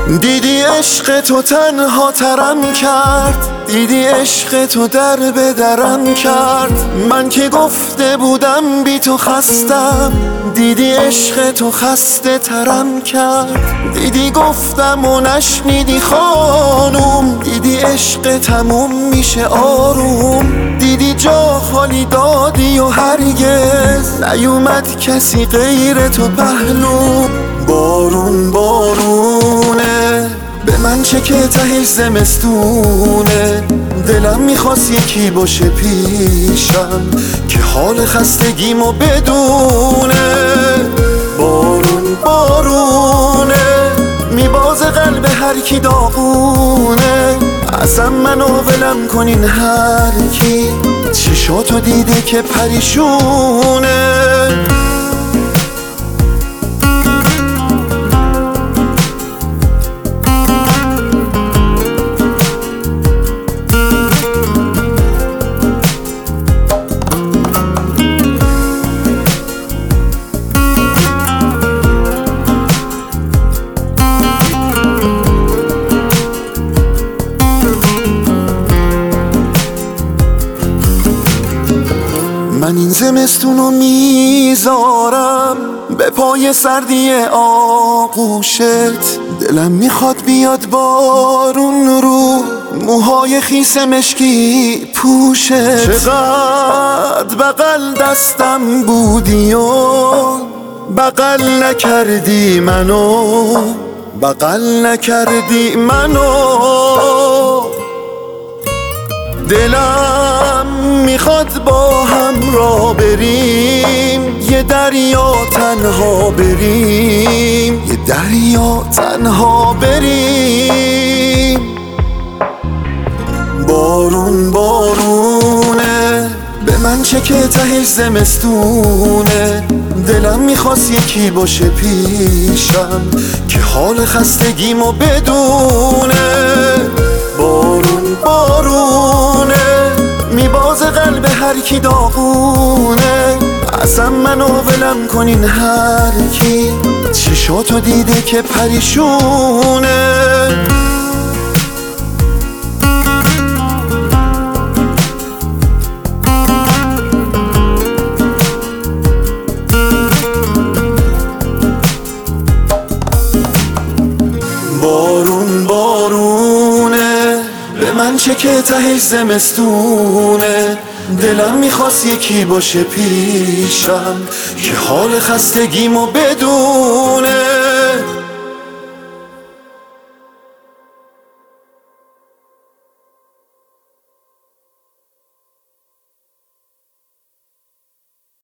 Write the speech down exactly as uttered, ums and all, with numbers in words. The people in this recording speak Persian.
دیدی عشق تو تنها ترم کرد، دیدی عشق تو در به درم کرد. من که گفته بودم بی تو خستم، دیدی عشق تو خسته ترم کرد. دیدی گفتم و نشنیدی خانوم، دیدی عشق تموم میشه آروم. دیدی جا خالی دادی و هرگز نیومد کسی غیر تو پهلو. بارون بارونه به من چه که تهش زمستونه. دلم میخواست یکی باشه پیشم که حال خستگیمو بدونه. بارون بارونه میبازه قلب هر کی داغونه. اصلا منو ولم کنین هر کی چشاتو دیده که پریشونه. من این زمستونو میذارم به پای سردی آغوشت. دلم میخواد بیاد بارون رو موهای خیس مشکی پوشت. چقدر بغل دستم بودی و بغل نکردی منو، بغل نکردی منو. دلم میخواد با هم را بریم یه دریا تنها بریم، یه دریا تنها بریم. بارون بارونه به من چه که تهش زمستونه. دلم میخواست یکی باشه پیشم که حال خستگیمو بدونه. بارون بارونه میبازه قلب هر کی داغونه. اصلا منو ولم کنین هر کی چشاتو دیده که پریشونه. بارون بارونه به من چه که تهش زمستونه. دلم میخواست یکی باشه پیشم که حال خستگیمو بدونه.